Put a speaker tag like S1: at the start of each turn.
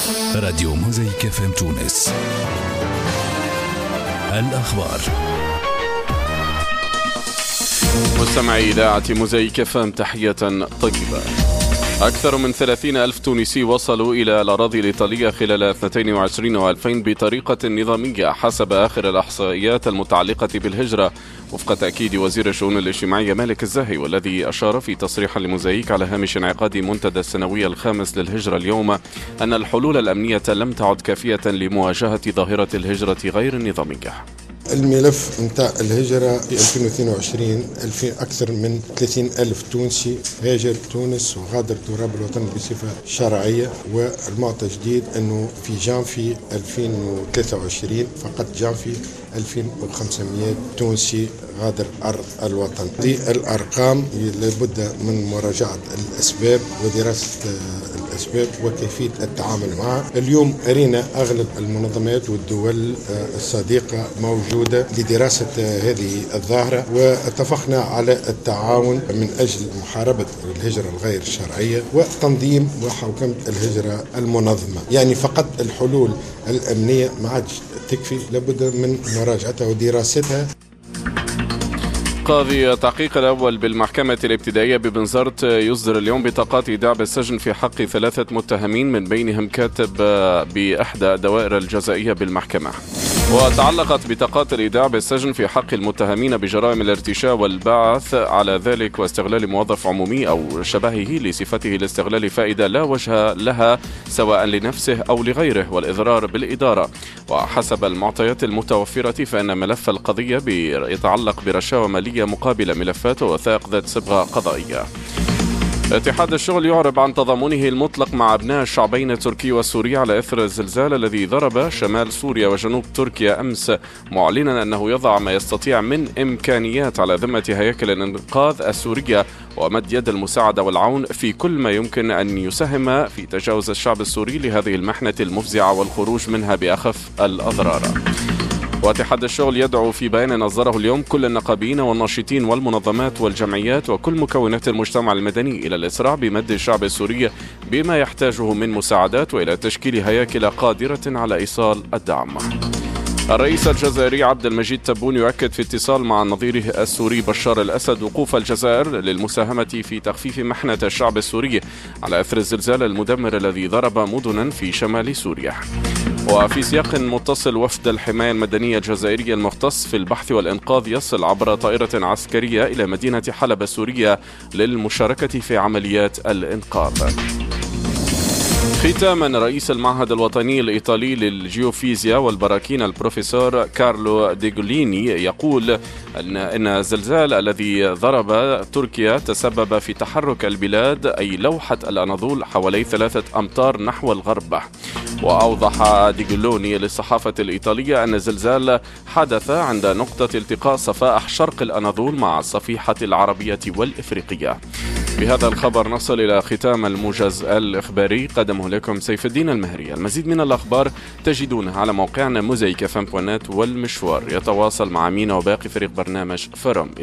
S1: راديو موزايك FM تونس. الأخبار.
S2: مستمعي إذاعة موزايك FM تحية طيبة. أكثر من 30,000 تونسي وصلوا إلى الأراضي الإيطالية خلال 22 و2000 بطريقة نظامية حسب آخر الإحصائيات المتعلقة بالهجرة، وفق تأكيد وزير الشؤون الاجتماعية مالك الزاهي، والذي أشار في تصريح لموزايك على هامش انعقاد منتدى السنوي الخامس للهجرة اليوم أن الحلول الأمنية لم تعد كافية لمواجهة ظاهرة الهجرة غير النظامية.
S3: الملف نتاع الهجرة في 2022 أكثر من 30,000 تونسي هاجر تونس وغادر تراب الوطن بصفة شرعية، والمعطى جديد أنه في جانفي 2023 فقط جانفي 2500 تونسي غادر أرض الوطن. هذه الأرقام لابد من مراجعة الأسباب ودراسة الأسباب وكيفية التعامل معها. اليوم أرينا أغلب المنظمات والدول الصديقة موجودة لدراسة هذه الظاهرة، واتفقنا على التعاون من أجل محاربة الهجرة الغير الشرعية وتنظيم وحوكمة الهجرة المنظمة. يعني فقط الحلول الأمنية ما عادش تكفي، لابد من مراجعتها ودراستها.
S2: قاضي التحقيق الأول بالمحكمة الابتدائية ببنزرت يصدر اليوم بطاقات إيداع بالسجن في حق 3 متهمين من بينهم كاتب بإحدى الدوائر الجزائية بالمحكمة. وتعلقت بطاقات الإيداع بالسجن في حق المتهمين بجرائم الارتشاء والبعث على ذلك واستغلال موظف عمومي أو شبهه لصفته لاستغلال فائدة لا وجه لها سواء لنفسه أو لغيره والإضرار بالإدارة. وحسب المعطيات المتوفرة فإن ملف القضية يتعلق برشاوى مالية مقابل ملفات ووثائق ذات صبغة قضائية. اتحاد الشغل يعرب عن تضامنه المطلق مع أبناء الشعبين التركي والسوري على إثر الزلزال الذي ضرب شمال سوريا وجنوب تركيا أمس، معلنا أنه يضع ما يستطيع من إمكانيات على ذمة هياكل الإنقاذ السورية ومد يد المساعدة والعون في كل ما يمكن أن يساهم في تجاوز الشعب السوري لهذه المحنة المفزعة والخروج منها بأخف الأضرار. واتحاد الشغل يدعو في بيان نصدره اليوم كل النقابيين والناشطين والمنظمات والجمعيات وكل مكونات المجتمع المدني إلى الإسراع بمد الشعب السوري بما يحتاجه من مساعدات وإلى تشكيل هياكل قادرة على إيصال الدعم. الرئيس الجزائري عبد المجيد تبون يؤكد في اتصال مع نظيره السوري بشار الأسد وقوف الجزائر للمساهمة في تخفيف محنة الشعب السوري على أثر الزلزال المدمر الذي ضرب مدنا في شمال سوريا. وفي سياق متصل، وفد الحماية المدنية الجزائري المختص في البحث والإنقاذ يصل عبر طائرة عسكرية إلى مدينة حلب السورية للمشاركة في عمليات الإنقاذ. ختاما، رئيس المعهد الوطني الإيطالي للجيوفيزياء والبراكين البروفيسور كارلو ديغوليني يقول أن الزلزال الذي ضرب تركيا تسبب في تحرك البلاد أي لوحة الأناضول حوالي 3 أمتار نحو الغرب. وأوضح ديغولوني للصحافة الإيطالية أن الزلزال حدث عند نقطة التقاء صفائح شرق الأناضول مع الصفيحة العربية والإفريقية. بهذا الخبر نصل إلى ختام الموجز الإخباري، قدمه لكم سيف الدين المهري. المزيد من الأخبار تجدونها على موقعنا موزايك FM والمشوار يتواصل مع مينا وباقي فريق برنامج فرم.